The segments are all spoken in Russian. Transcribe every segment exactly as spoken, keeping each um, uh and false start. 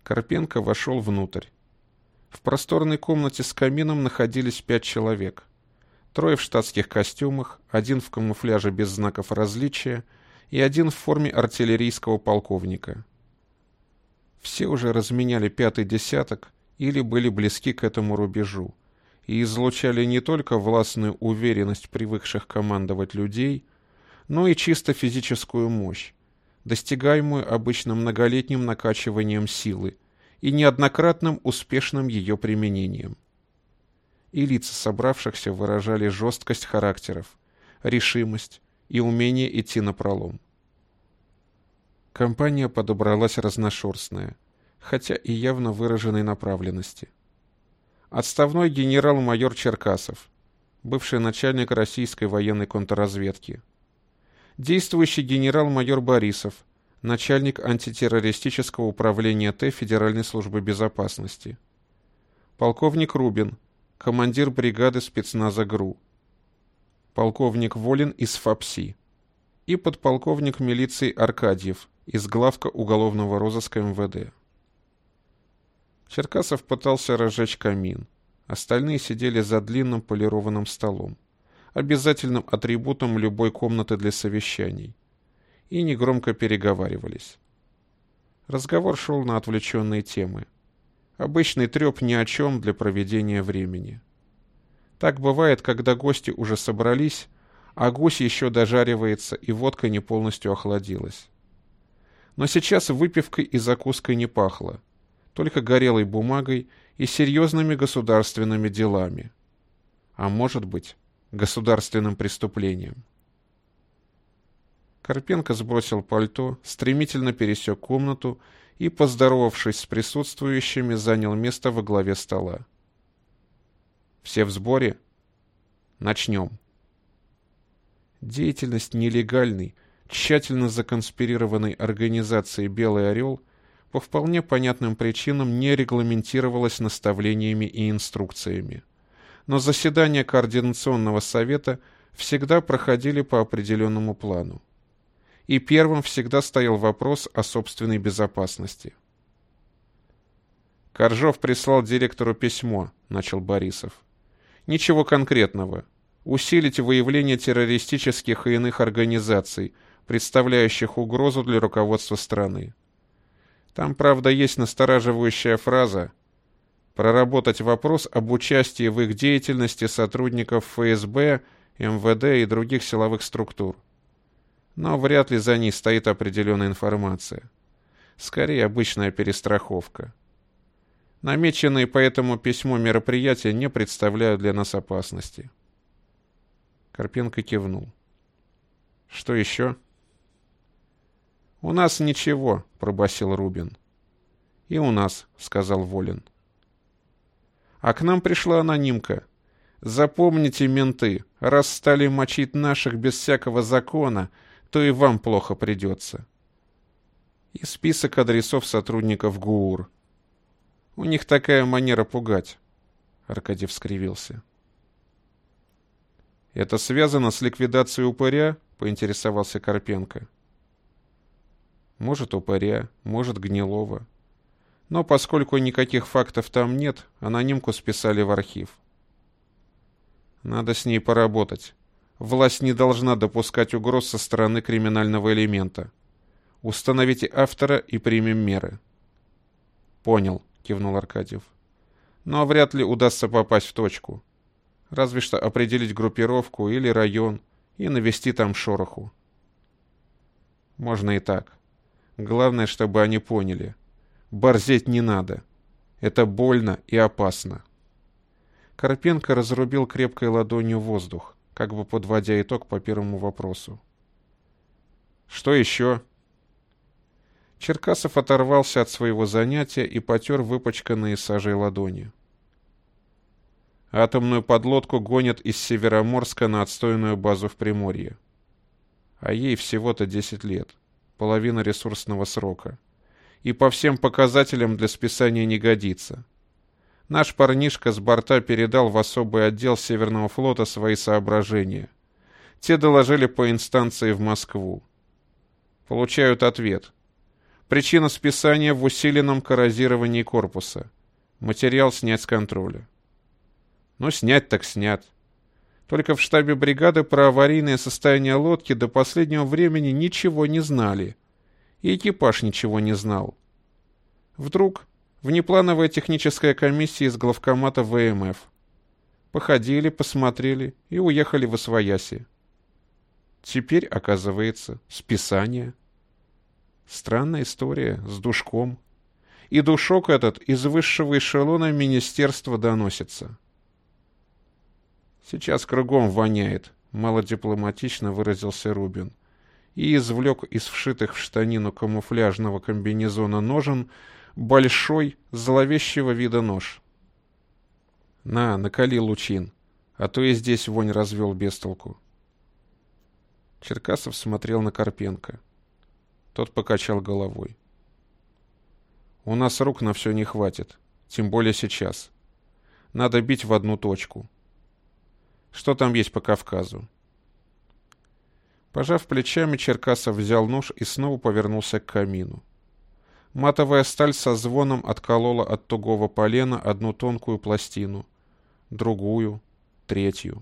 Карпенко вошел внутрь. В просторной комнате с камином находились пять человек. Трое в штатских костюмах, один в камуфляже без знаков различия и один в форме артиллерийского полковника. Все уже разменяли пятый десяток или были близки к этому рубежу и излучали не только властную уверенность привыкших командовать людей, но и чисто физическую мощь, достигаемую обычно многолетним накачиванием силы и неоднократным успешным ее применением. И лица собравшихся выражали жесткость характеров, решимость и умение идти напролом. Компания подобралась разношерстная, хотя и явно выраженной направленности. Отставной генерал-майор Черкасов, бывший начальник российской военной контрразведки. Действующий генерал-майор Борисов, начальник антитеррористического управления Т Федеральной службы безопасности. Полковник Рубин, командир бригады спецназа ГРУ. Полковник Волин из ФАПСИ. И подполковник милиции Аркадьев из главка уголовного розыска эм вэ дэ. Черкасов пытался разжечь камин. Остальные сидели за длинным полированным столом, обязательным атрибутом любой комнаты для совещаний, и негромко переговаривались. Разговор шел на отвлеченные темы. Обычный треп ни о чем для проведения времени. Так бывает, когда гости уже собрались, а гусь еще дожаривается и водка не полностью охладилась. Но сейчас выпивкой и закуской не пахло, только горелой бумагой и серьезными государственными делами. А может быть, государственным преступлением. Карпенко сбросил пальто, стремительно пересек комнату и, поздоровавшись с присутствующими, занял место во главе стола. «Все в сборе? Начнем». Деятельность нелегальной, тщательно законспирированной организации «Белый орел» по вполне понятным причинам не регламентировалась наставлениями и инструкциями. Но заседания Координационного совета всегда проходили по определенному плану. И первым всегда стоял вопрос о собственной безопасности. «Коржов прислал директору письмо», — начал Борисов. «Ничего конкретного. Усилить выявление террористических и иных организаций, представляющих угрозу для руководства страны. Там, правда, есть настораживающая фраза «проработать вопрос об участии в их деятельности сотрудников эф эс бэ, эм вэ дэ и других силовых структур». Но вряд ли за ней стоит определенная информация. Скорее, обычная перестраховка. Намеченные по этому письму мероприятия не представляют для нас опасности. Карпенко кивнул. «Что еще?» «У нас ничего», — пробасил Рубин. «И у нас», — сказал Волин. «А к нам пришла анонимка. Запомните, менты, раз стали мочить наших без всякого закона, то и вам плохо придется». И список адресов сотрудников ГУР. «У них такая манера пугать», — Аркадьев скривился. «Это связано с ликвидацией упыря?» — поинтересовался Карпенко. «Может, упыря, может, гнилого. Но поскольку никаких фактов там нет, анонимку списали в архив. Надо с ней поработать. Власть не должна допускать угроз со стороны криминального элемента. Установите автора и примем меры». «Понял», — кивнул Аркадьев. «Но вряд ли удастся попасть в точку. Разве что определить группировку или район и навести там шороху». «Можно и так. Главное, чтобы они поняли. Борзеть не надо. Это больно и опасно». Карпенко разрубил крепкой ладонью воздух, как бы подводя итог по первому вопросу. «Что еще?» Черкасов оторвался от своего занятия и потер выпачканные сажей ладони. «Атомную подлодку гонят из Североморска на отстойную базу в Приморье. А ей всего-то десять лет, половина ресурсного срока. И по всем показателям для списания не годится. Наш парнишка с борта передал в особый отдел Северного флота свои соображения. Те доложили по инстанции в Москву. Получают ответ. Причина списания в усиленном коррозировании корпуса. Материал снять с контроля. Ну, снять так снят. Только в штабе бригады про аварийное состояние лодки до последнего времени ничего не знали. И экипаж ничего не знал. Вдруг внеплановая техническая комиссия из главкомата вэ эм эф. Походили, посмотрели и уехали в освояси. Теперь, оказывается, списание. Странная история с душком. И душок этот из высшего эшелона министерства доносится. Сейчас кругом воняет, малодипломатично выразился Рубин. И извлек из вшитых в штанину камуфляжного комбинезона ножен большой, зловещего вида нож. На, накали лучин, а то и здесь вонь развел без толку. Черкасов смотрел на Карпенко. Тот покачал головой. У нас рук на все не хватит, тем более сейчас. Надо бить в одну точку. Что там есть по Кавказу? Пожав плечами, Черкасов взял нож и снова повернулся к камину. Матовая сталь со звоном отколола от тугого полена одну тонкую пластину, другую, третью.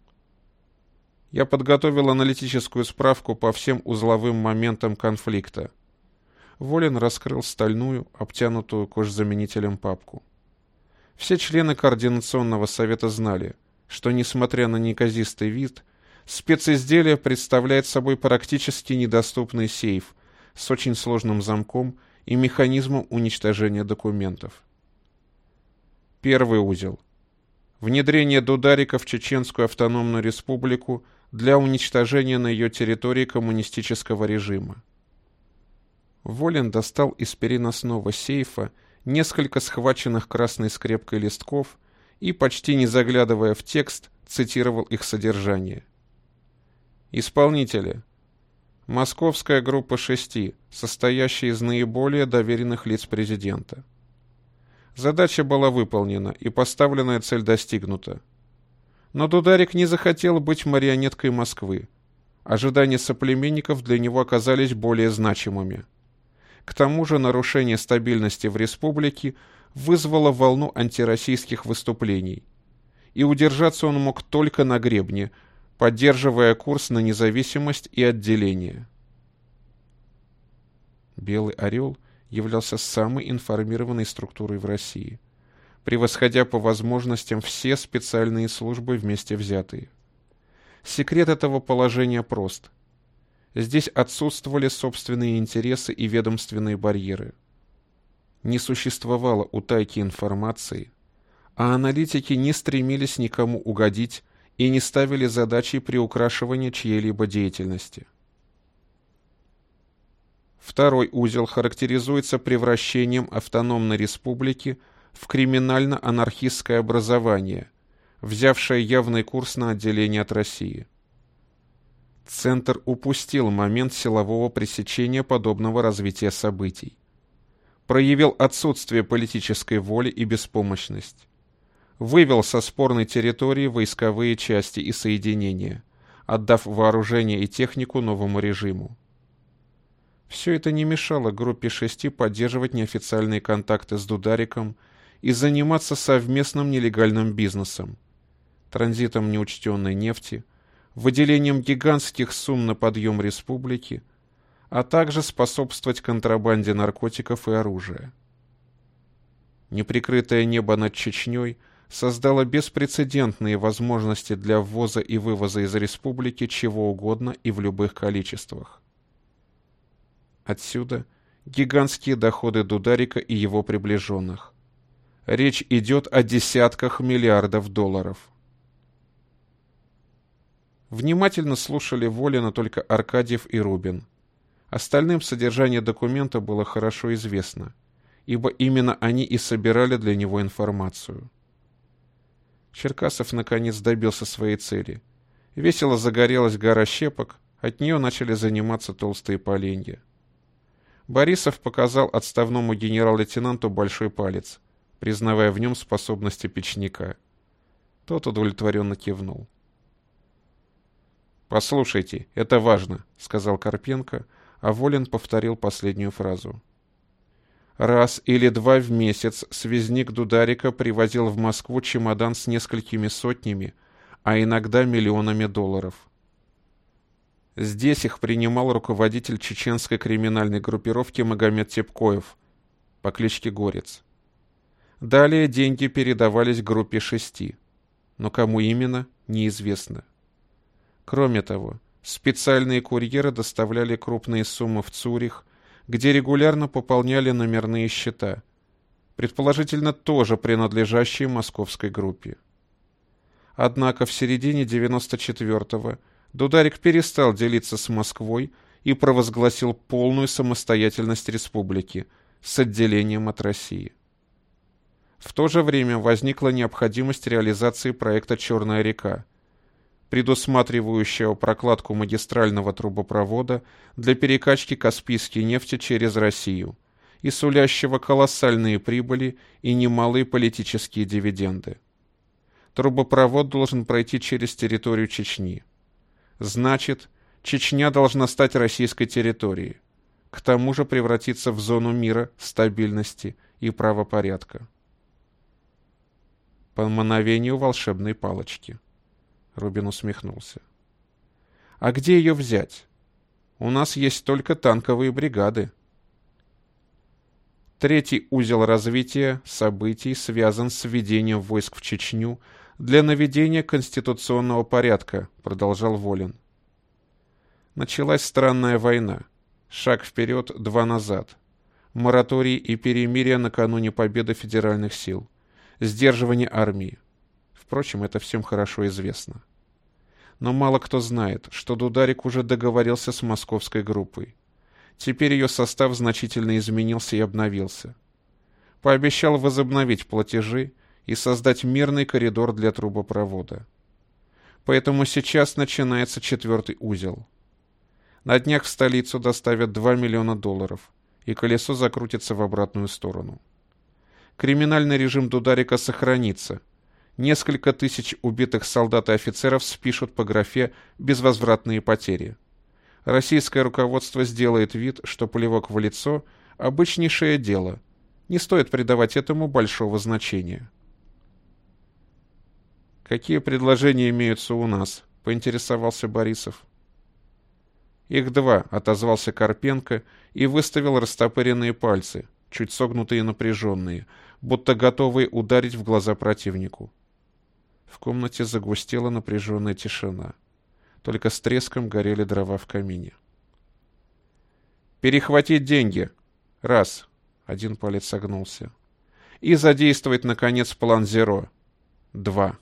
Я подготовил аналитическую справку по всем узловым моментам конфликта. Волин раскрыл стальную, обтянутую кожзаменителем папку. Все члены Координационного совета знали, что, несмотря на неказистый вид, специзделие представляет собой практически недоступный сейф с очень сложным замком и механизмом уничтожения документов. Первый узел. Внедрение дударика в Чеченскую автономную республику для уничтожения на ее территории коммунистического режима. Волин достал из переносного сейфа несколько схваченных красной скрепкой листков и, почти не заглядывая в текст, цитировал их содержание. Исполнители. Московская группа шести, состоящая из наиболее доверенных лиц президента. Задача была выполнена и поставленная цель достигнута. Но Дударик не захотел быть марионеткой Москвы. Ожидания соплеменников для него оказались более значимыми. К тому же нарушение стабильности в республике вызвало волну антироссийских выступлений. И удержаться он мог только на гребне, поддерживая курс на независимость и отделение. «Белый орел» являлся самой информированной структурой в России, превосходя по возможностям все специальные службы вместе взятые. Секрет этого положения прост. Здесь отсутствовали собственные интересы и ведомственные барьеры. Не существовало утайки информации, а аналитики не стремились никому угодить и не ставили задачей приукрашивания чьей-либо деятельности. Второй узел характеризуется превращением автономной республики в криминально-анархистское образование, взявшее явный курс на отделение от России. Центр упустил момент силового пресечения подобного развития событий. Проявил отсутствие политической воли и беспомощность. Вывел со спорной территории войсковые части и соединения, отдав вооружение и технику новому режиму. Все это не мешало группе шести поддерживать неофициальные контакты с Дудариком и заниматься совместным нелегальным бизнесом, транзитом неучтенной нефти, выделением гигантских сумм на подъем республики, а также способствовать контрабанде наркотиков и оружия. Неприкрытое небо над Чечней создало беспрецедентные возможности для ввоза и вывоза из республики чего угодно и в любых количествах. Отсюда гигантские доходы Дударика и его приближенных. Речь идет о десятках миллиардов долларов. Внимательно слушали Волина только Аркадьев и Рубин. Остальным содержание документа было хорошо известно, ибо именно они и собирали для него информацию. Черкасов наконец добился своей цели. Весело загорелась гора щепок, от нее начали заниматься толстые поленья. Борисов показал отставному генерал-лейтенанту большой палец, признавая в нем способности печника. Тот удовлетворенно кивнул. «Послушайте, это важно», — сказал Карпенко, а Волин повторил последнюю фразу. Раз или два в месяц связник Дударика привозил в Москву чемодан с несколькими сотнями, а иногда миллионами долларов. Здесь их принимал руководитель чеченской криминальной группировки Магомед Тепкоев по кличке Горец. Далее деньги передавались группе шести, но кому именно, неизвестно. Кроме того, специальные курьеры доставляли крупные суммы в Цюрих, где регулярно пополняли номерные счета, предположительно тоже принадлежащие московской группе. Однако в середине девяносто четвёртого Дударик перестал делиться с Москвой и провозгласил полную самостоятельность республики с отделением от России. В то же время возникла необходимость реализации проекта «Черная река», предусматривающего прокладку магистрального трубопровода для перекачки каспийской нефти через Россию и сулящего колоссальные прибыли и немалые политические дивиденды. Трубопровод должен пройти через территорию Чечни. Значит, Чечня должна стать российской территорией, к тому же превратиться в зону мира, стабильности и правопорядка. По мановению волшебной палочки. Рубин усмехнулся. А где ее взять? У нас есть только танковые бригады. Третий узел развития событий связан с введением войск в Чечню для наведения конституционного порядка, продолжал Волин. Началась странная война. Шаг вперед, два назад. Мораторий и перемирие накануне победы федеральных сил. Сдерживание армии. Впрочем, это всем хорошо известно. Но мало кто знает, что Дударик уже договорился с московской группой. Теперь ее состав значительно изменился и обновился. Пообещал возобновить платежи и создать мирный коридор для трубопровода. Поэтому сейчас начинается четвертый узел. На днях в столицу доставят два миллиона долларов, и колесо закрутится в обратную сторону. Криминальный режим Дударика сохранится. Несколько тысяч убитых солдат и офицеров спишут по графе «безвозвратные потери». Российское руководство сделает вид, что плевок в лицо – обычнейшее дело. Не стоит придавать этому большого значения. «Какие предложения имеются у нас?» – поинтересовался Борисов. «Их два», — отозвался Карпенко и выставил растопыренные пальцы, чуть согнутые и напряженные, будто готовые ударить в глаза противнику. В комнате загустела напряженная тишина. Только с треском горели дрова в камине. «Перехватить деньги. Раз». Один палец согнулся. «И задействовать, наконец, план Зеро. Два».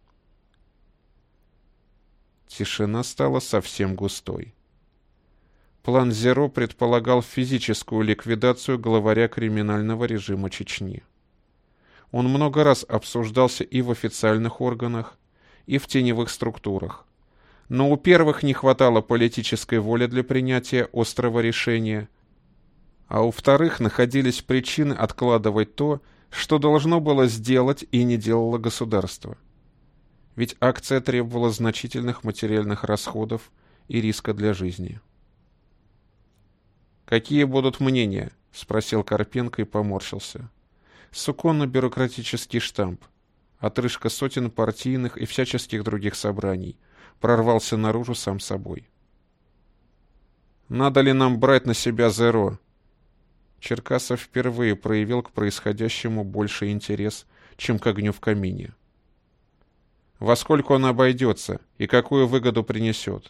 Тишина стала совсем густой. План Зеро предполагал физическую ликвидацию главаря криминального режима Чечни. Он много раз обсуждался и в официальных органах, и в теневых структурах. Но у первых не хватало политической воли для принятия острого решения, а у вторых находились причины откладывать то, что должно было сделать и не делало государство. Ведь акция требовала значительных материальных расходов и риска для жизни. «Какие будут мнения?» — спросил Карпенко и поморщился. Суконно-бюрократический штамп, отрыжка сотен партийных и всяческих других собраний, прорвался наружу сам собой. «Надо ли нам брать на себя Зеро?» Черкасов впервые проявил к происходящему больше интерес, чем к огню в камине. «Во сколько он обойдется и какую выгоду принесет?»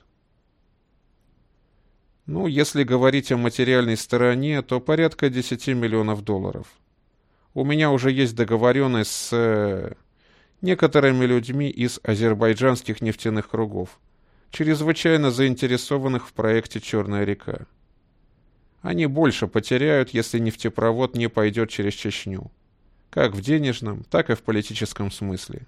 Ну, если говорить о материальной стороне, то порядка десяти миллионов долларов. У меня уже есть договоренность с э, некоторыми людьми из азербайджанских нефтяных кругов, чрезвычайно заинтересованных в проекте «Черная река». Они больше потеряют, если нефтепровод не пойдет через Чечню, как в денежном, так и в политическом смысле.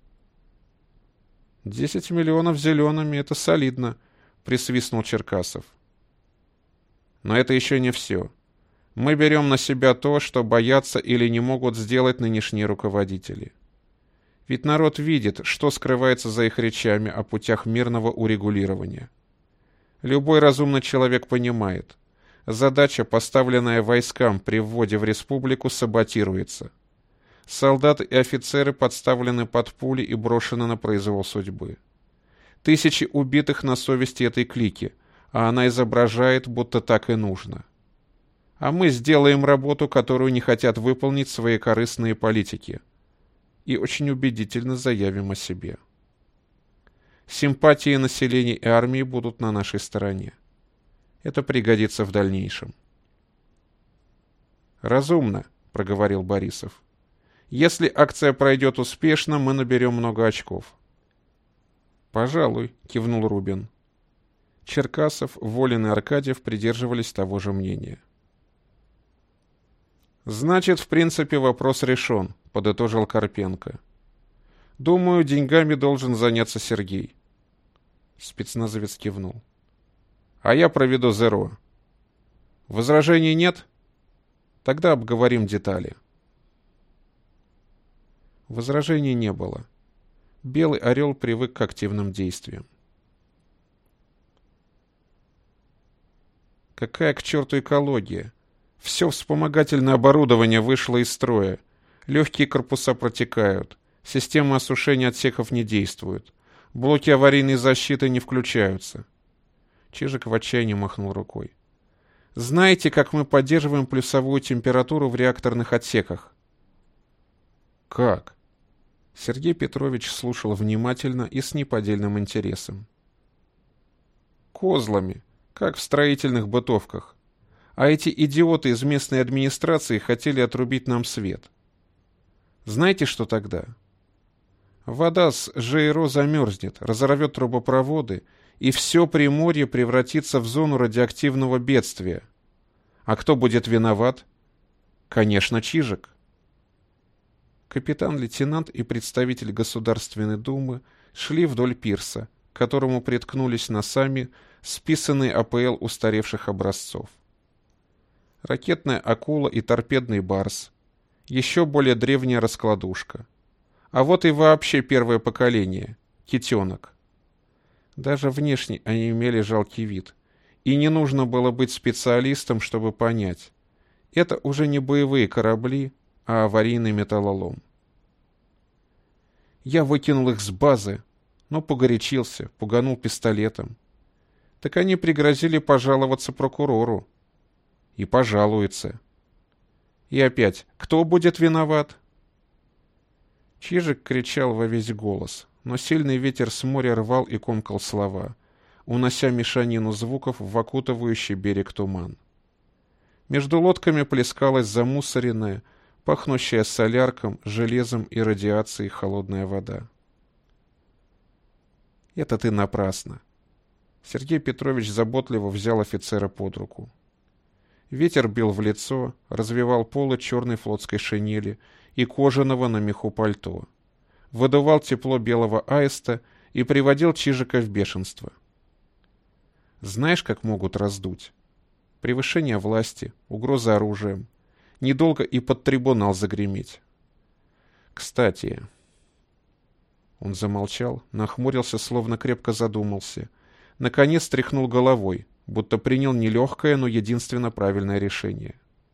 «Десять миллионов зелеными — это солидно», — присвистнул Черкасов. Но это еще не все. Мы берем на себя то, что боятся или не могут сделать нынешние руководители. Ведь народ видит, что скрывается за их речами о путях мирного урегулирования. Любой разумный человек понимает, Задача, поставленная войскам при вводе в республику, саботируется. Солдаты и офицеры подставлены под пули и брошены на произвол судьбы. Тысячи убитых на совести этой клики, а она изображает, будто так и нужно. А мы сделаем работу, которую не хотят выполнить свои корыстные политики. И очень убедительно заявим о себе. Симпатии населения и армии будут на нашей стороне. Это пригодится в дальнейшем. «Разумно», — проговорил Борисов. «Если акция пройдет успешно, мы наберем много очков». «Пожалуй», — кивнул Рубин. Черкасов, Волин и Аркадьев придерживались того же мнения. «Значит, в принципе, вопрос решен», — подытожил Карпенко. «Думаю, деньгами должен заняться Сергей». Спецназовец кивнул. «А я проведу зеро». «Возражений нет? Тогда обговорим детали». Возражений не было. Белый орел привык к активным действиям. Какая к черту экология? Все вспомогательное оборудование вышло из строя. Легкие корпуса протекают. Система осушения отсеков не действует. Блоки аварийной защиты не включаются. Чижик в отчаянии махнул рукой. Знаете, как мы поддерживаем плюсовую температуру в реакторных отсеках? Как? Сергей Петрович слушал внимательно и с неподдельным интересом. Козлами, как в строительных бытовках. А эти идиоты из местной администрации хотели отрубить нам свет. Знаете, что тогда? Вода с ЖЭРО замерзнет, разорвет трубопроводы, и все Приморье превратится в зону радиоактивного бедствия. А кто будет виноват? Конечно, Чижик. Капитан-лейтенант и представитель Государственной Думы шли вдоль пирса, к которому приткнулись носами списанные АПЛ устаревших образцов. Ракетная акула и торпедный барс. Еще более древняя раскладушка. А вот и вообще первое поколение — китенок. Даже внешне они имели жалкий вид, и не нужно было быть специалистом, чтобы понять. Это уже не боевые корабли, а аварийный металлолом. Я выкинул их с базы, но погорячился, пуганул пистолетом. Так они пригрозили пожаловаться прокурору. И пожалуются. И опять, кто будет виноват? Чижик кричал во весь голос, но сильный ветер с моря рвал и комкал слова, унося мешанину звуков в окутывающий берег туман. Между лодками плескалась замусоренная, пахнущая солярком, железом и радиацией холодная вода. «Это ты напрасно». Сергей Петрович заботливо взял офицера под руку. Ветер бил в лицо, развевал полы черной флотской шинели и кожаного на меху пальто, выдувал тепло белого аиста и приводил Чижика в бешенство. Знаешь, как могут раздуть? Превышение власти, угроза оружием. Недолго и под трибунал загреметь. Кстати... Он замолчал, нахмурился, словно крепко задумался. Наконец тряхнул головой, будто принял нелегкое, но единственно правильное решение.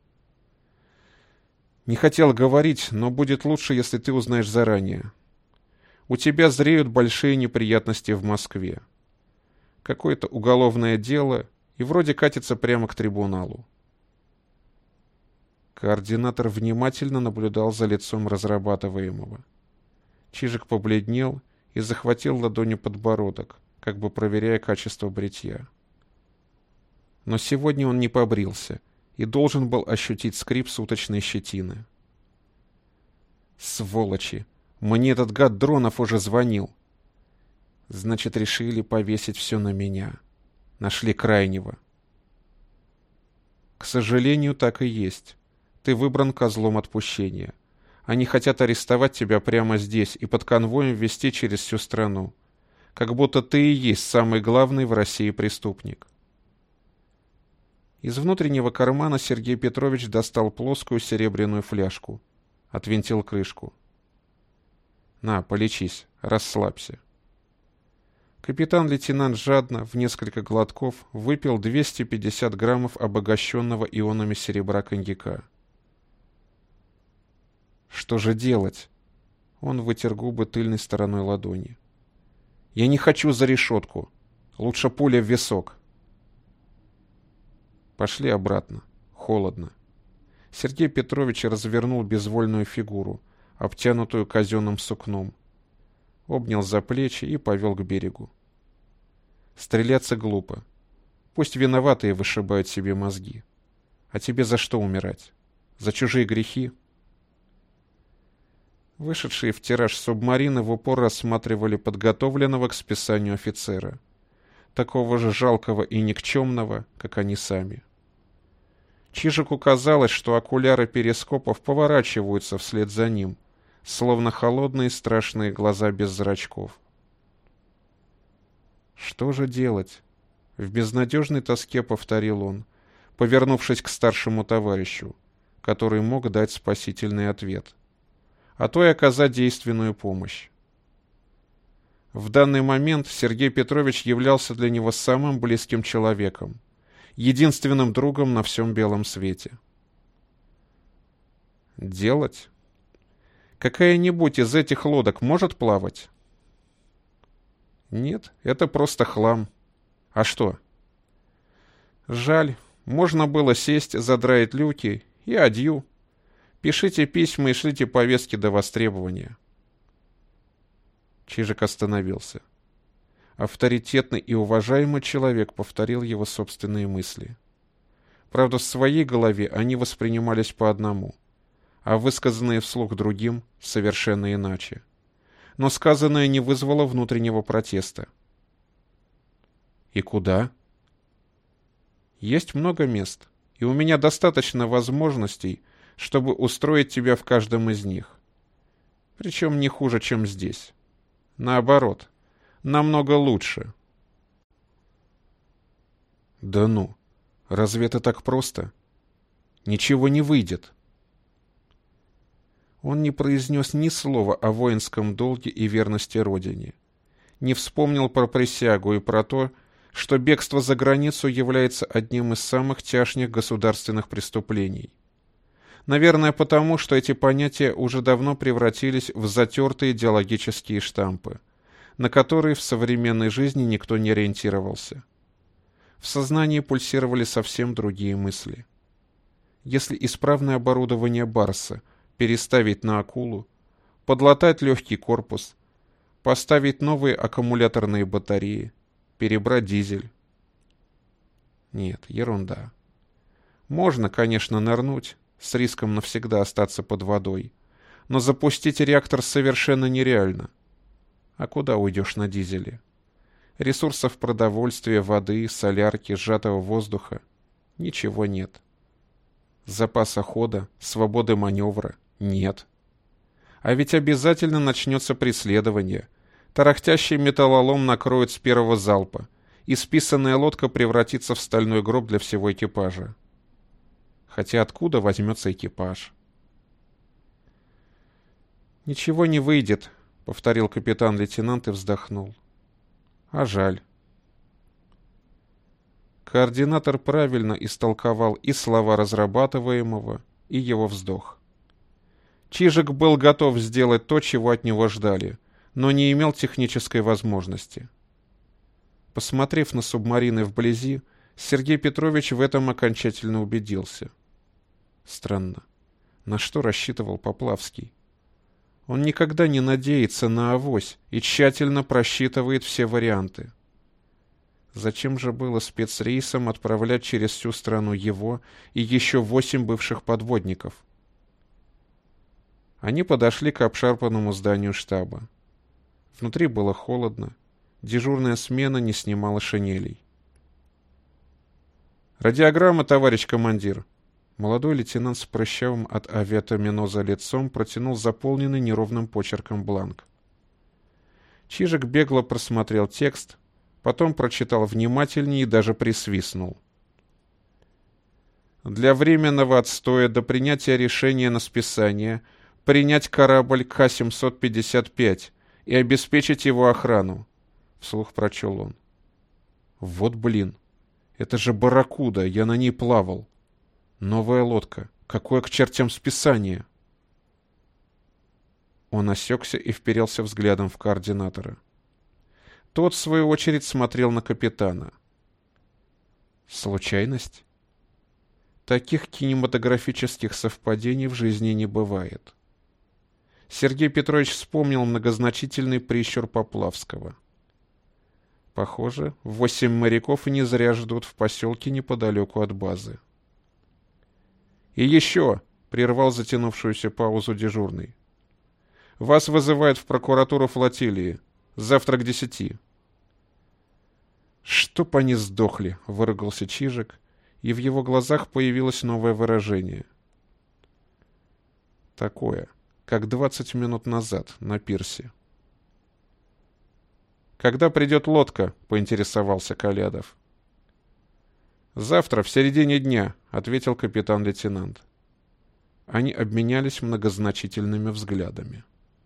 Не хотел говорить, но будет лучше, если ты узнаешь заранее. У тебя зреют большие неприятности в Москве. Какое-то уголовное дело, и вроде катится прямо к трибуналу. Координатор внимательно наблюдал за лицом разрабатываемого. Чижик побледнел и захватил ладонью подбородок, как бы проверяя качество бритья. Но сегодня он не побрился и должен был ощутить скрип суточной щетины. «Сволочи! Мне этот гад Дронов уже звонил!» «Значит, решили повесить все на меня. Нашли крайнего». «К сожалению, так и есть. Ты выбран козлом отпущения. Они хотят арестовать тебя прямо здесь и под конвоем везти через всю страну. Как будто ты и есть самый главный в России преступник». Из внутреннего кармана Сергей Петрович достал плоскую серебряную фляжку. Отвинтил крышку. «На, полечись, расслабься». Капитан-лейтенант жадно, в несколько глотков, выпил двести пятьдесят граммов обогащенного ионами серебра коньяка. Что же делать? Он вытер губы тыльной стороной ладони. Я не хочу за решетку. Лучше пуля в висок. Пошли обратно. Холодно. Сергей Петрович развернул безвольную фигуру, обтянутую казенным сукном, обнял за плечи и повел к берегу. Стреляться глупо. Пусть виноватые вышибают себе мозги. А тебе за что умирать? За чужие грехи? Вышедшие в тираж субмарины в упор рассматривали подготовленного к списанию офицера, такого же жалкого и никчемного, как они сами. Чижику казалось, что окуляры перископов поворачиваются вслед за ним, словно холодные страшные глаза без зрачков. Что же делать? В безнадежной тоске повторил он, повернувшись к старшему товарищу, который мог дать спасительный ответ, а то и оказать действенную помощь. В данный момент Сергей Петрович являлся для него самым близким человеком, единственным другом на всем белом свете. Делать? Какая-нибудь из этих лодок может плавать? Нет, это просто хлам. А что? Жаль, можно было сесть, задраить люки и адью. Пишите письма и шлите повестки до востребования. Чижик остановился. Авторитетный и уважаемый человек повторил его собственные мысли. Правда, в своей голове они воспринимались по одному, а высказанные вслух другим совершенно иначе. Но сказанное не вызвало внутреннего протеста. И куда? Есть много мест, и у меня достаточно возможностей, чтобы устроить тебя в каждом из них. Причем не хуже, чем здесь. Наоборот, намного лучше. Да ну, разве это так просто? Ничего не выйдет. Он не произнес ни слова о воинском долге и верности Родине. Не вспомнил про присягу и про то, что бегство за границу является одним из самых тяжких государственных преступлений. Наверное, потому, что эти понятия уже давно превратились в затертые идеологические штампы, на которые в современной жизни никто не ориентировался. В сознании пульсировали совсем другие мысли. Если исправное оборудование Барса переставить на акулу, подлатать легкий корпус, поставить новые аккумуляторные батареи, перебрать дизель. Нет, ерунда. Можно, конечно, нырнуть, с риском навсегда остаться под водой, но запустить реактор совершенно нереально. А куда уйдешь на дизеле? Ресурсов продовольствия, воды, солярки, сжатого воздуха ничего нет. Запаса хода, свободы маневра нет. А ведь обязательно начнется преследование. Тарахтящий металлолом накроет с первого залпа, и списанная лодка превратится в стальной гроб для всего экипажа. Хотя откуда возьмется экипаж? «Ничего не выйдет», — повторил капитан-лейтенант и вздохнул. «А жаль». Координатор правильно истолковал и слова разрабатываемого, и его вздох. Чижик был готов сделать то, чего от него ждали, но не имел технической возможности. Посмотрев на субмарины вблизи, Сергей Петрович в этом окончательно убедился. Странно. На что рассчитывал Поплавский? Он никогда не надеется на авось и тщательно просчитывает все варианты. Зачем же было спецрейсом отправлять через всю страну его и еще восемь бывших подводников? Они подошли к обшарпанному зданию штаба. Внутри было холодно. Дежурная смена не снимала шинелей. «Радиограмма, товарищ командир!» Молодой лейтенант с прыщавым от авиатоминоза лицом протянул заполненный неровным почерком бланк. Чижик бегло просмотрел текст, потом прочитал внимательнее и даже присвистнул. «Для временного отстоя до принятия решения на списание принять корабль К семьсот пятьдесят пять и обеспечить его охрану. вслух прочел он. Вот блин, это же барракуда, я на ней плавал. Новая лодка, какое к чертям списание? Он осекся и вперился взглядом в координатора. Тот, в свою очередь, смотрел на капитана. Случайность? Таких кинематографических совпадений в жизни не бывает. Сергей Петрович вспомнил многозначительный прищур Поплавского. Похоже, восемь моряков и не зря ждут в поселке неподалеку от базы. «И еще!» — прервал затянувшуюся паузу дежурный. «Вас вызывают в прокуратуру флотилии. Завтра к десяти». «Чтоб они сдохли!» — выругался Чижик, и в его глазах появилось новое выражение. Такое, как двадцать минут назад на пирсе. «Когда придет лодка?» — поинтересовался Колядов. «Завтра, в середине дня», — ответил капитан-лейтенант. Они обменялись многозначительными взглядами.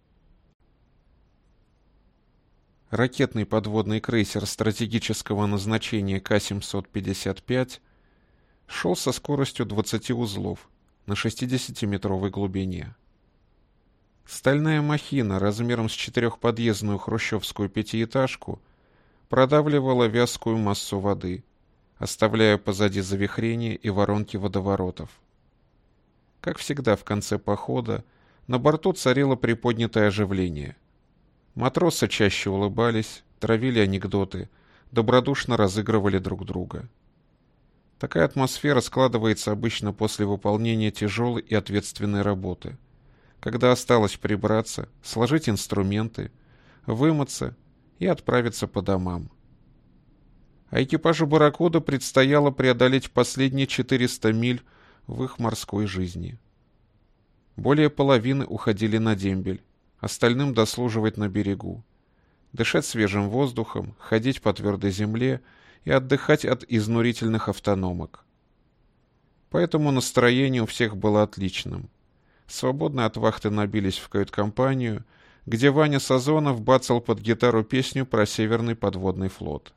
Ракетный подводный крейсер стратегического назначения К семьсот пятьдесят пять шел со скоростью двадцати узлов на шестидесятиметровой глубине. Стальная махина размером с четырехподъездную хрущевскую пятиэтажку продавливала вязкую массу воды, оставляя позади завихрения и воронки водоворотов. Как всегда в конце похода, на борту царило приподнятое оживление. Матросы чаще улыбались, травили анекдоты, добродушно разыгрывали друг друга. Такая атмосфера складывается обычно после выполнения тяжелой и ответственной работы, когда осталось прибраться, сложить инструменты, вымыться и отправиться по домам. А экипажу «Барракуда» предстояло преодолеть последние четыреста миль в их морской жизни. Более половины уходили на дембель, остальным дослуживать на берегу, дышать свежим воздухом, ходить по твердой земле и отдыхать от изнурительных автономок. Поэтому настроение у всех было отличным. Свободно от вахты набились в кают-компанию, где Ваня Сазонов бацал под гитару песню про Северный подводный флот.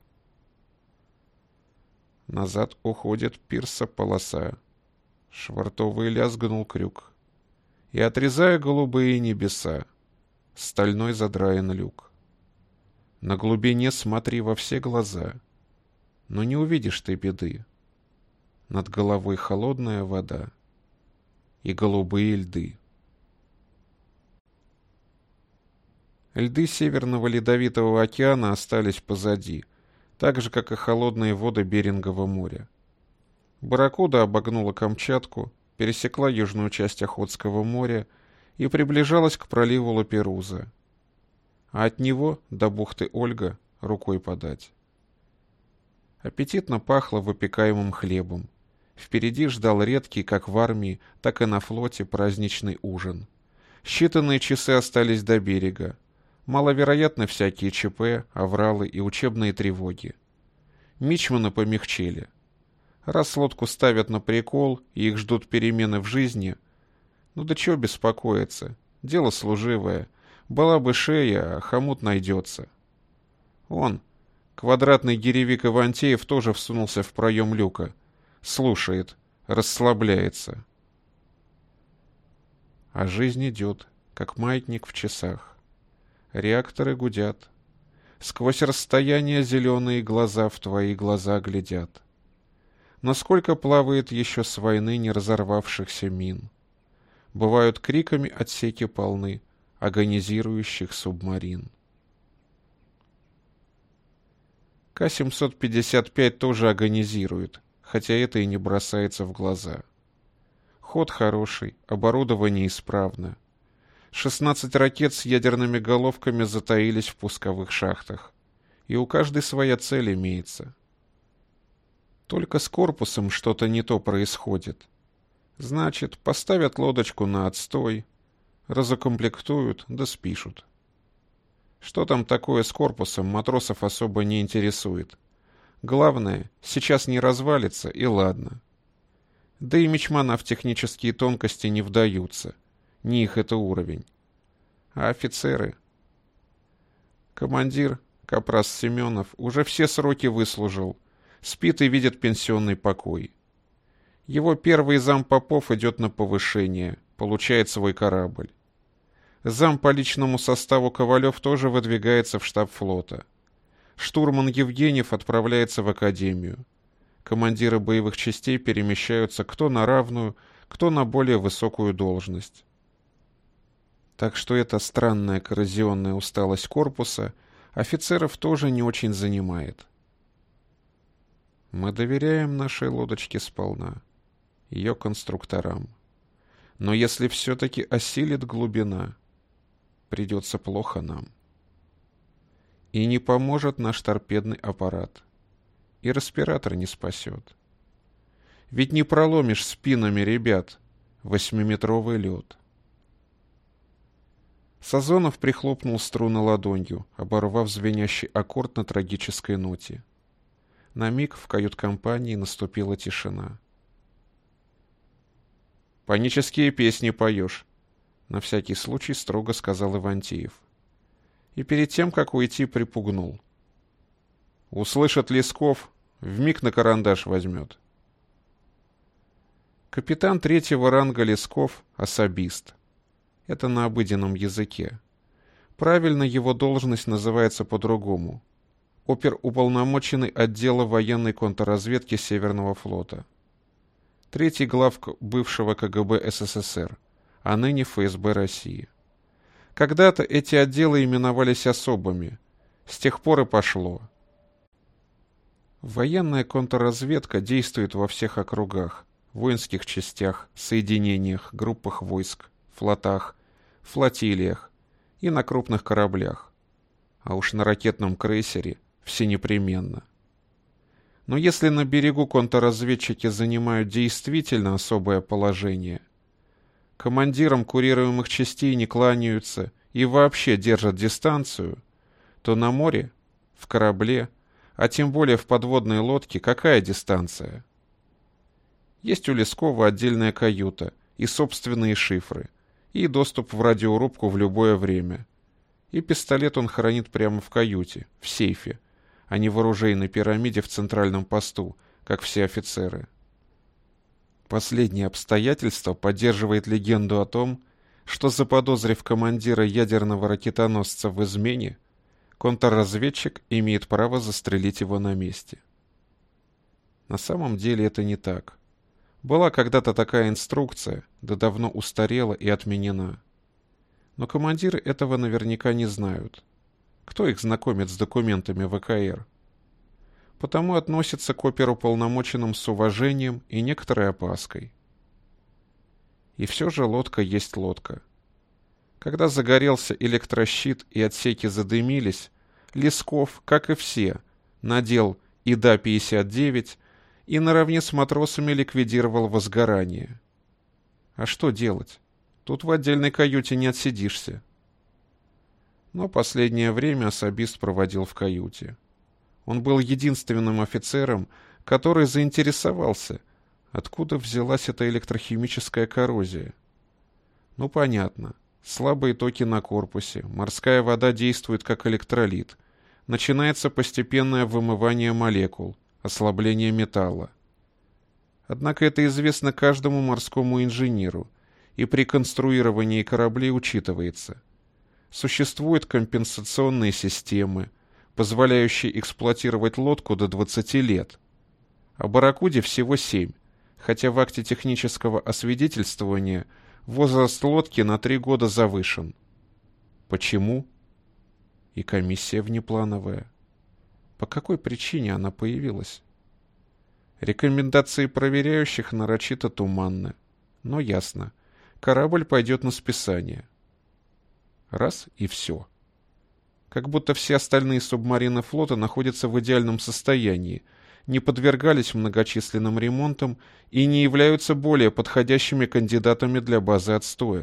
Назад уходит пирса полоса. Швартовый лязгнул крюк. И, отрезая голубые небеса, стальной задраен люк. На глубине смотри во все глаза, но не увидишь ты беды. Над головой холодная вода и голубые льды. Льды Северного Ледовитого океана остались позади, так же, как и холодные воды Берингового моря. «Барракуда» обогнула Камчатку, пересекла южную часть Охотского моря и приближалась к проливу Лаперуза. А от него до бухты Ольга рукой подать. Аппетитно пахло выпекаемым хлебом. Впереди ждал редкий, как в армии, так и на флоте, праздничный ужин. Считанные часы остались до берега. Маловероятны всякие ЧП, авралы и учебные тревоги. Мичманы помягчели. Раз лодку ставят на прикол и их ждут перемены в жизни, ну да чего беспокоиться, дело служивое. Была бы шея, а хомут найдется. Он, квадратный гиревик Ивантеев, тоже всунулся в проем люка. Слушает, расслабляется. А жизнь идет, как маятник в часах. Реакторы гудят. Сквозь расстояние зеленые глаза в твои глаза глядят. Насколько плавает еще с войны не разорвавшихся мин. Бывают криками отсеки полны агонизирующих субмарин. К семьсот пятьдесят пять тоже агонизирует, хотя это и не бросается в глаза. Ход хороший, оборудование исправно. шестнадцать ракет с ядерными головками затаились в пусковых шахтах, и у каждой своя цель имеется. Только с корпусом что-то не то происходит. Значит, поставят лодочку на отстой, разукомплектуют да спишут. Что там такое с корпусом, матросов особо не интересует. Главное, сейчас не развалится, и ладно. Да и мичмана в технические тонкости не вдаются. Не их это уровень. А офицеры? Командир, Капрас Семенов уже все сроки выслужил, спит и видит пенсионный покой. Его первый зам Попов идет на повышение, получает свой корабль. Зам по личному составу Ковалев тоже выдвигается в штаб флота. Штурман Евгеньев отправляется в академию. Командиры боевых частей перемещаются кто на равную, кто на более высокую должность. Так что эта странная коррозионная усталость корпуса офицеров тоже не очень занимает. Мы доверяем нашей лодочке сполна, ее конструкторам. Но если все-таки осилит глубина, придется плохо нам. И не поможет наш торпедный аппарат. И респиратор не спасет. Ведь не проломишь спинами ребят восьмиметровый лед. Сазонов прихлопнул струны ладонью, оборвав звенящий аккорд на трагической ноте. На миг в кают-компании наступила тишина. «Панические песни поешь», — на всякий случай строго сказал Ивантеев. И перед тем, как уйти, припугнул. «Услышит Лесков, вмиг на карандаш возьмет». Капитан третьего ранга Лесков — особист. Это на обыденном языке. Правильно, его должность называется по-другому. Оперуполномоченный отдела военной контрразведки Северного флота. Третий главк бывшего КГБ СССР, а ныне ФСБ России. Когда-то эти отделы именовались особыми. С тех пор и пошло. Военная контрразведка действует во всех округах, воинских частях, соединениях, группах войск, флотах, флотилиях и на крупных кораблях. А уж на ракетном крейсере всенепременно. Но если на берегу контрразведчики занимают действительно особое положение, командирам курируемых частей не кланяются и вообще держат дистанцию, то на море, в корабле, а тем более в подводной лодке, какая дистанция? Есть у Лескова отдельная каюта и собственные шифры, и доступ в радиорубку в любое время. И пистолет он хранит прямо в каюте, в сейфе, а не в оружейной пирамиде в центральном посту, как все офицеры. Последнее обстоятельство поддерживает легенду о том, что, заподозрив командира ядерного ракетоносца в измене, контрразведчик имеет право застрелить его на месте. На самом деле это не так. Была когда-то такая инструкция, да давно устарела и отменена. Но командиры этого наверняка не знают. Кто их знакомит с документами ВКР? Потому относятся к оперуполномоченным с уважением и некоторой опаской. И все же лодка есть лодка. Когда загорелся электрощит и отсеки задымились, Лесков, как и все, надел ИДа пятьдесят девять и наравне с матросами ликвидировал возгорание. А что делать? Тут в отдельной каюте не отсидишься. Но последнее время особист проводил в каюте. Он был единственным офицером, который заинтересовался, откуда взялась эта электрохимическая коррозия. Ну, понятно. Слабые токи на корпусе, морская вода действует как электролит. Начинается постепенное вымывание молекул, ослабление металла. Однако это известно каждому морскому инженеру, и при конструировании кораблей учитывается. Существуют компенсационные системы, позволяющие эксплуатировать лодку до двадцати лет. А «Барракуде» всего семь, хотя в акте технического освидетельствования возраст лодки на три года завышен. Почему? И комиссия внеплановая. По какой причине она появилась? Рекомендации проверяющих нарочито туманны, но ясно. Корабль пойдет на списание. Раз и все. Как будто все остальные субмарины флота находятся в идеальном состоянии, не подвергались многочисленным ремонтам и не являются более подходящими кандидатами для базы отстоя.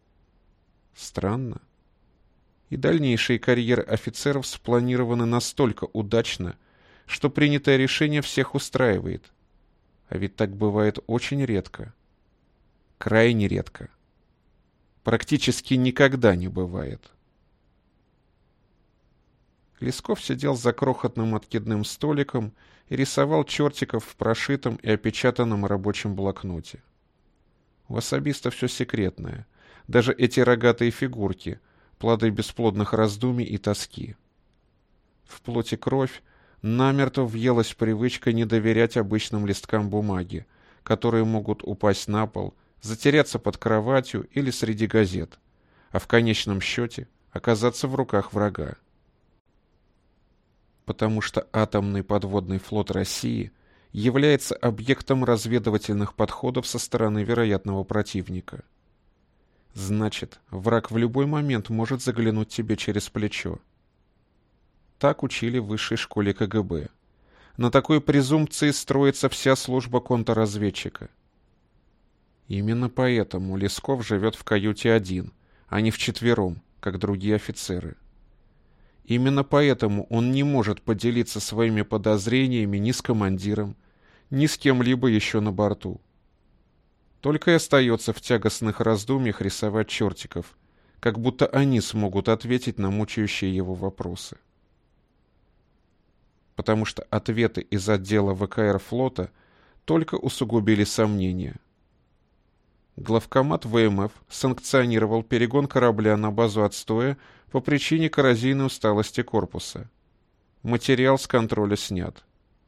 Странно. И дальнейшие карьеры офицеров спланированы настолько удачно, что принятое решение всех устраивает. А ведь так бывает очень редко. Крайне редко. Практически никогда не бывает. Лесков сидел за крохотным откидным столиком и рисовал чертиков в прошитом и опечатанном рабочем блокноте. У особиста все секретное, даже эти рогатые фигурки, плоды бесплодных раздумий и тоски. В плоти кровь намертво въелась привычка не доверять обычным листкам бумаги, которые могут упасть на пол, затеряться под кроватью или среди газет, а в конечном счете оказаться в руках врага. Потому что атомный подводный флот России является объектом разведывательных подходов со стороны вероятного противника. Значит, враг в любой момент может заглянуть тебе через плечо. Так учили в высшей школе ка гэ бэ. На такой презумпции строится вся служба контрразведчика. Именно поэтому Лесков живет в каюте один, а не вчетвером, как другие офицеры. Именно поэтому он не может поделиться своими подозрениями ни с командиром, ни с кем-либо еще на борту. Только и остается в тягостных раздумьях рисовать чертиков, как будто они смогут ответить на мучающие его вопросы. Потому что ответы из отдела вэ ка эр флота только усугубили сомнения. Главкомат вэ эм эф санкционировал перегон корабля на базу отстоя по причине коррозийной усталости корпуса. Материал с контроля снят.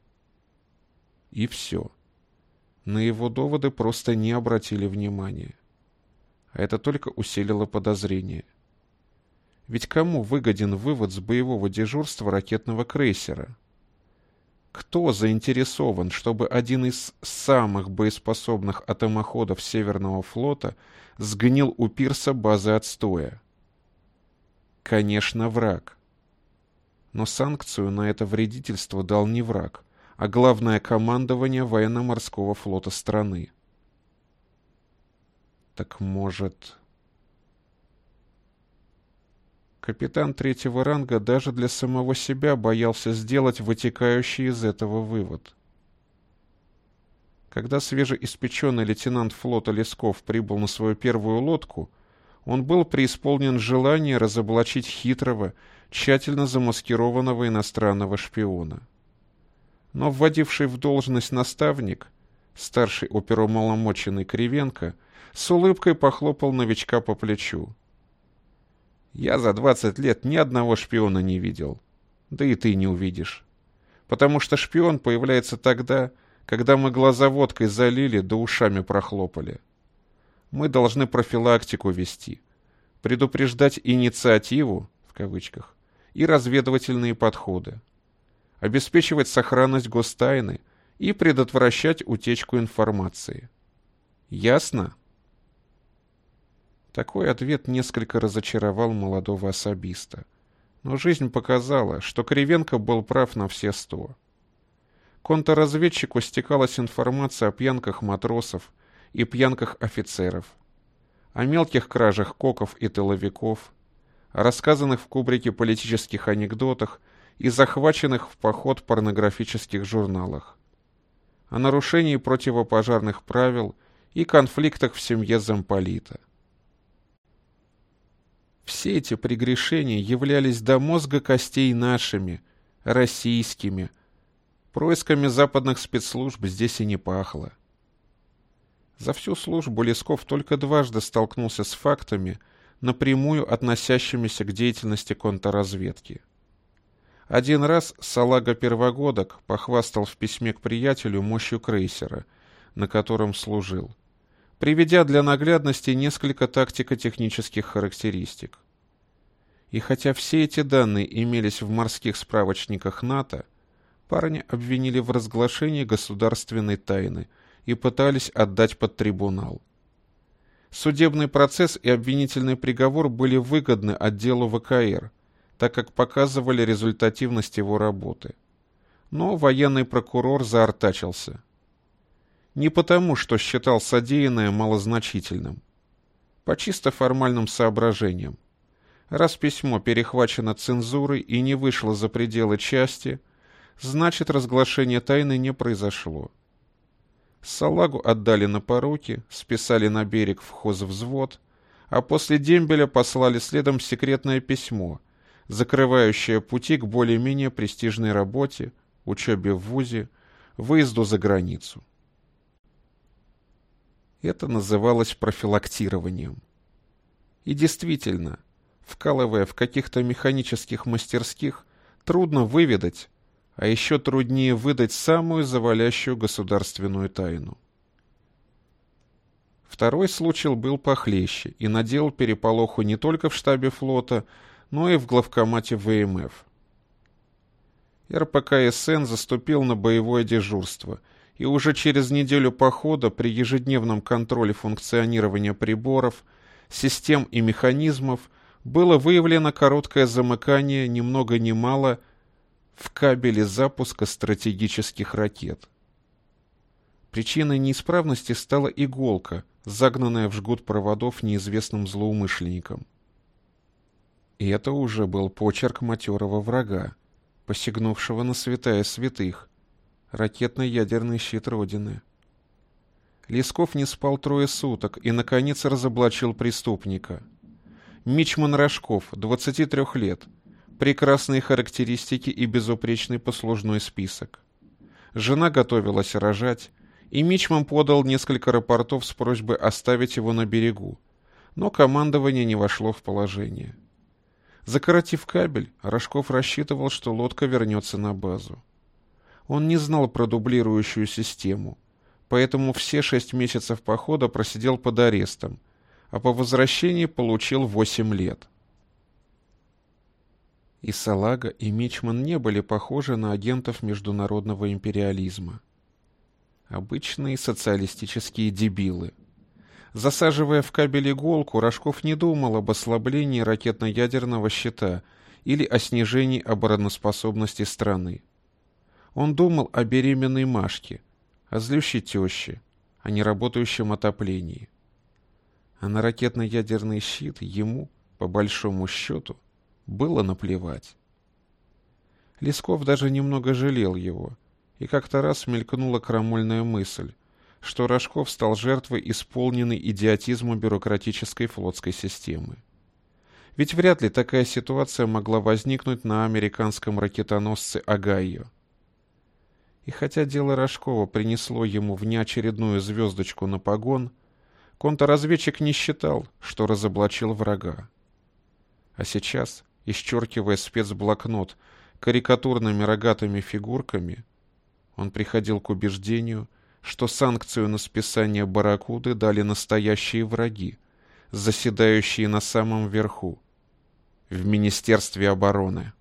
И все. На его доводы просто не обратили внимания. А это только усилило подозрение. Ведь кому выгоден вывод с боевого дежурства ракетного крейсера? Кто заинтересован, чтобы один из самых боеспособных атомоходов Северного флота сгнил у пирса базы отстоя? Конечно, враг. Но санкцию на это вредительство дал не враг, а главное командование военно-морского флота страны. Так может... Капитан третьего ранга даже для самого себя боялся сделать вытекающий из этого вывод. Когда свежеиспеченный лейтенант флота Лесков прибыл на свою первую лодку, он был преисполнен желания разоблачить хитрого, тщательно замаскированного иностранного шпиона. Но вводивший в должность наставник, старший оперуполномоченный Кривенко, с улыбкой похлопал новичка по плечу. «Я за двадцать лет ни одного шпиона не видел. Да и ты не увидишь. Потому что шпион появляется тогда, когда мы глаза водкой залили да ушами прохлопали. Мы должны профилактику вести, предупреждать инициативу, в кавычках, и разведывательные подходы, обеспечивать сохранность гостайны и предотвращать утечку информации. Ясно?» Такой ответ несколько разочаровал молодого особиста. Но жизнь показала, что Кривенко был прав на все сто. Контрразведчику стекалась информация о пьянках матросов и пьянках офицеров, о мелких кражах коков и тыловиков, о рассказанных в кубрике политических анекдотах и захваченных в поход порнографических журналах, о нарушении противопожарных правил и конфликтах в семье замполита. Все эти прегрешения являлись до мозга костей нашими, российскими. Происками западных спецслужб здесь и не пахло. За всю службу Лесков только дважды столкнулся с фактами, напрямую относящимися к деятельности контрразведки. Один раз салага-первогодок похвастал в письме к приятелю мощью крейсера, на котором служил, приведя для наглядности несколько тактико-технических характеристик. И хотя все эти данные имелись в морских справочниках НАТО, парня обвинили в разглашении государственной тайны и пытались отдать под трибунал. Судебный процесс и обвинительный приговор были выгодны отделу вэ ка эр, так как показывали результативность его работы. Но военный прокурор заортачился. Не потому, что считал содеянное малозначительным. По чисто формальным соображениям. Раз письмо перехвачено цензурой и не вышло за пределы части, значит, разглашение тайны не произошло. Салагу отдали на поруки, списали на берег в хозвзвод, а после дембеля послали следом секретное письмо, закрывающая пути к более-менее престижной работе, учебе в вузе, выезду за границу. Это называлось профилактированием. И действительно, вкалывая в каких-то механических мастерских, трудно выведать, а еще труднее выдать самую завалящую государственную тайну. Второй случай был похлеще и наделал переполоху не только в штабе флота, но и в главкомате вэ эм эф. эр пэ ка эс эн заступил на боевое дежурство, и уже через неделю похода при ежедневном контроле функционирования приборов, систем и механизмов было выявлено короткое замыкание ни много ни мало в кабеле запуска стратегических ракет. Причиной неисправности стала иголка, загнанная в жгут проводов неизвестным злоумышленником. И это уже был почерк матерого врага, посягнувшего на святая святых, ракетно-ядерный щит Родины. Лесков не спал трое суток и, наконец, разоблачил преступника. Мичман Рожков, двадцати трёх лет, прекрасные характеристики и безупречный послужной список. Жена готовилась рожать, и Мичман подал несколько рапортов с просьбой оставить его на берегу, но командование не вошло в положение. Закоротив кабель, Рожков рассчитывал, что лодка вернется на базу. Он не знал про дублирующую систему, поэтому все шесть месяцев похода просидел под арестом, а по возвращении получил восемь лет. И Салага, и Мичман не были похожи на агентов международного империализма. Обычные социалистические дебилы. Засаживая в кабель иголку, Рожков не думал об ослаблении ракетно-ядерного щита или о снижении обороноспособности страны. Он думал о беременной Машке, о злющей теще, о неработающем отоплении. А на ракетно-ядерный щит ему, по большому счету, было наплевать. Лесков даже немного жалел его, и как-то раз мелькнула крамольная мысль, что Рожков стал жертвой исполненной идиотизма бюрократической флотской системы. Ведь вряд ли такая ситуация могла возникнуть на американском ракетоносце «Огайо». И хотя дело Рожкова принесло ему внеочередную звездочку на погон, контрразведчик не считал, что разоблачил врага. А сейчас, исчеркивая спецблокнот карикатурными рогатыми фигурками, он приходил к убеждению, что санкцию на списание «Барракуды» дали настоящие враги, заседающие на самом верху, в Министерстве обороны.